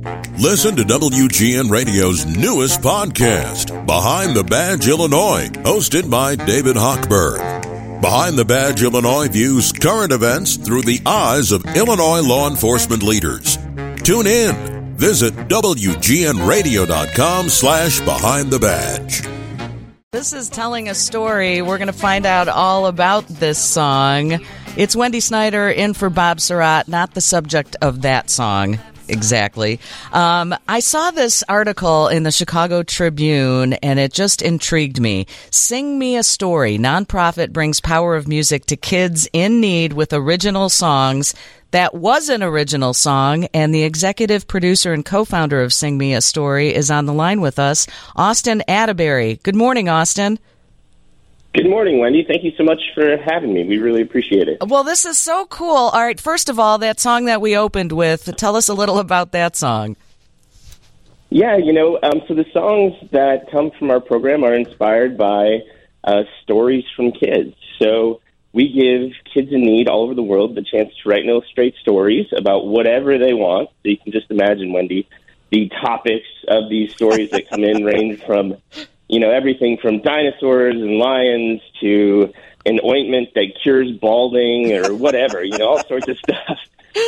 Listen to WGN Radio's newest podcast, Behind the Badge Illinois, hosted by David Hochberg. Behind the Badge Illinois views current events through the eyes of Illinois law enforcement leaders. Tune in. Visit WGNradio.com/Behind the Badge. This is Telling a Story. We're going to find out all about this song. It's Wendy Snyder in for Bob Surratt, not the subject of that song. Exactly. I saw this article in the Chicago Tribune, and it just intrigued me. Sing Me a Story. Nonprofit brings power of music to kids in need with original songs. That was an original song, and the executive producer and co-founder of Sing Me a Story is on the line with us, Austin Atterbury. Good morning, Austin. Good morning, Wendy. Thank you so much for having me. We really appreciate it. Well, this is so cool. All right, first of all, that song that we opened with, tell us a little about that song. Yeah, so the songs that come from our program are inspired by stories from kids. So we give kids in need all over the world the chance to write and illustrate stories about whatever they want. So you can just imagine, Wendy, the topics of these stories that come in range from everything from dinosaurs and lions to an ointment that cures balding or whatever, all sorts of stuff.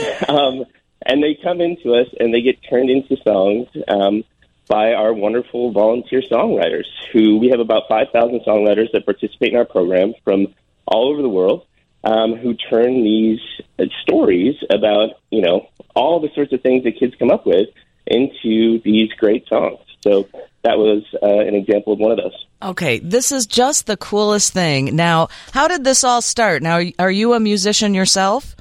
And they come into us and they get turned into songs by our wonderful volunteer songwriters we have about 5,000 songwriters that participate in our program from all over the world who turn these stories about, all the sorts of things that kids come up with into these great songs. So that was an example of one of those. Okay, this is just the coolest thing. Now, how did this all start? Now, are you a musician yourself?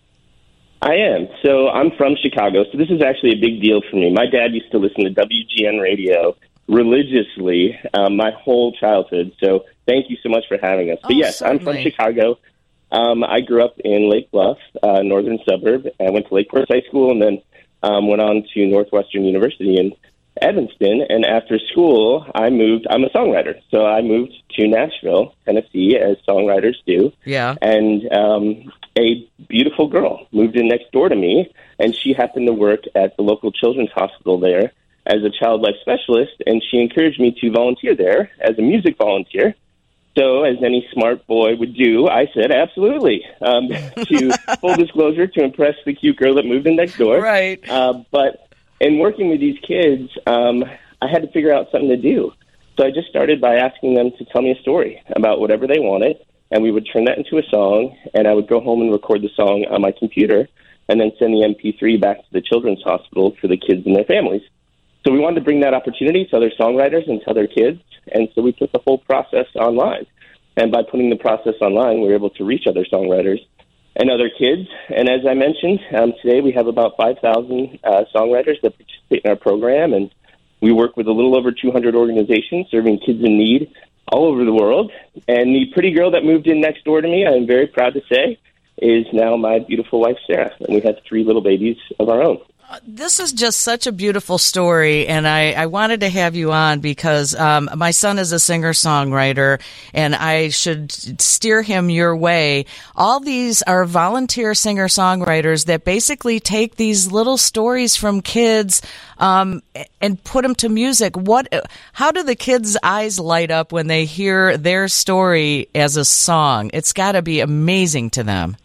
I am. So I'm from Chicago, so this is actually a big deal for me. My dad used to listen to WGN Radio religiously my whole childhood, so thank you so much for having us. But yes, certainly. I'm from Chicago. I grew up in Lake Bluff, northern suburb. I went to Lake Forest High School and then went on to Northwestern University in Evanston, and after school, I'm a songwriter, so I moved to Nashville, Tennessee, as songwriters do. Yeah. And a beautiful girl moved in next door to me, and she happened to work at the local children's hospital there as a child life specialist, and she encouraged me to volunteer there as a music volunteer. So, as any smart boy would do, I said, absolutely, to full disclosure, to impress the cute girl that moved in next door. Right. But in working with these kids, I had to figure out something to do. So I just started by asking them to tell me a story about whatever they wanted, and we would turn that into a song, and I would go home and record the song on my computer and then send the MP3 back to the children's hospital for the kids and their families. So we wanted to bring that opportunity to other songwriters and to other kids, and so we put the whole process online. And by putting the process online, we were able to reach other songwriters and other kids. And as I mentioned, today we have about 5,000 songwriters that participate in our program, and we work with a little over 200 organizations serving kids in need all over the world. And the pretty girl that moved in next door to me, I'm very proud to say, is now my beautiful wife, Sarah. And we have 3 little babies of our own. This is just such a beautiful story, and I wanted to have you on because my son is a singer-songwriter, and I should steer him your way. All these are volunteer singer-songwriters that basically take these little stories from kids and put them to music. How do the kids' eyes light up when they hear their story as a song? It's got to be amazing to them.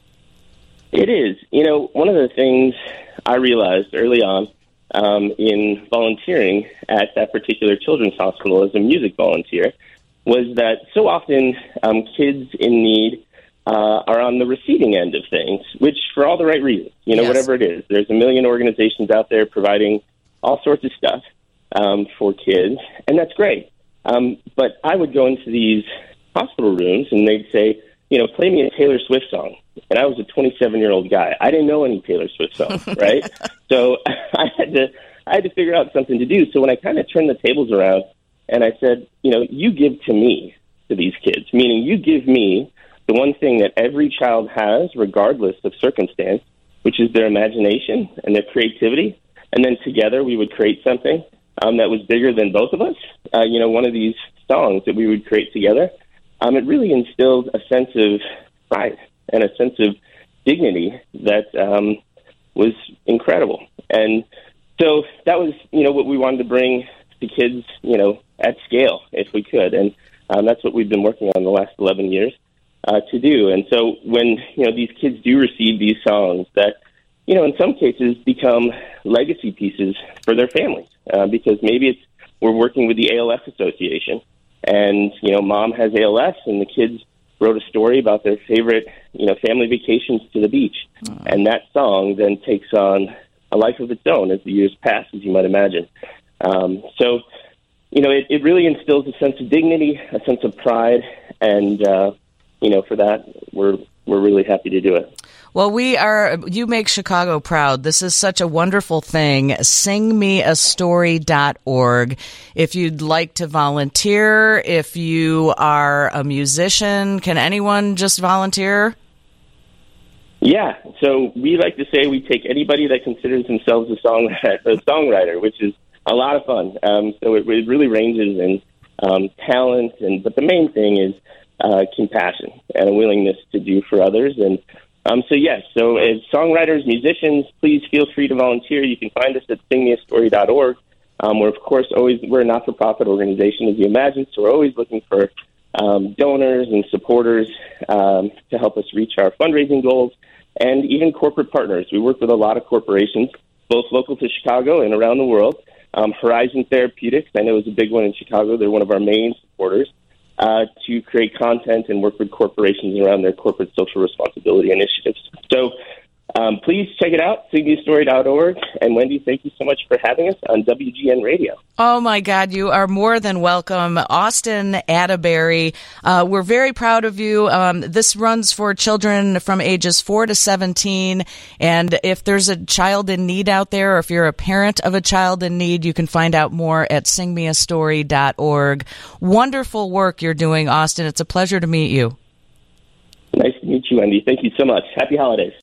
It is. One of the things I realized early on in volunteering at that particular children's hospital as a music volunteer was that so often kids in need are on the receiving end of things, which for all the right reasons, Yes. whatever it is. There's a million organizations out there providing all sorts of stuff for kids, and that's great. But I would go into these hospital rooms and they'd say, play me a Taylor Swift song. And I was a 27-year-old guy. I didn't know any Taylor Swift songs, right? So I had to figure out something to do. So when I kind of turned the tables around and I said, you give to me, to these kids, meaning you give me the one thing that every child has, regardless of circumstance, which is their imagination and their creativity. And then together we would create something that was bigger than both of us. One of these songs that we would create together, it really instilled a sense of pride and a sense of dignity that was incredible. And So that was, what we wanted to bring to kids, at scale, if we could. And that's what we've been working on the last 11 years to do. And so when, these kids do receive these songs that, in some cases become legacy pieces for their families, because maybe we're working with the ALS Association, and, mom has ALS, and the kids wrote a story about their favorite, family vacations to the beach. Oh. And that song then takes on a life of its own as the years pass, as you might imagine. So, it really instills a sense of dignity, a sense of pride, and, for that, we're really happy to do it. Well, you make Chicago proud. This is such a wonderful thing. Singmeastory.org. If you'd like to volunteer, if you are a musician, can anyone just volunteer? Yeah. So we like to say we take anybody that considers themselves a songwriter, which is a lot of fun. So it really ranges in talent, but the main thing is compassion and a willingness to do for others. And so as songwriters, musicians, please feel free to volunteer. You can find us at singmeastory.org. We're, of course, we're a not-for-profit organization, as you imagine, so we're always looking for donors and supporters to help us reach our fundraising goals, and even corporate partners. We work with a lot of corporations, both local to Chicago and around the world. Horizon Therapeutics, I know, is a big one in Chicago. They're one of our main supporters. To create content and work with corporations around their corporate social responsibility initiatives. So please check it out, singmeastory.org. And Wendy, thank you so much for having us on WGN Radio. Oh, my God, you are more than welcome. Austin Atterbury, we're very proud of you. This runs for children from ages 4 to 17. And if there's a child in need out there, or if you're a parent of a child in need, you can find out more at singmeastory.org. Wonderful work you're doing, Austin. It's a pleasure to meet you. Nice to meet you, Wendy. Thank you so much. Happy holidays.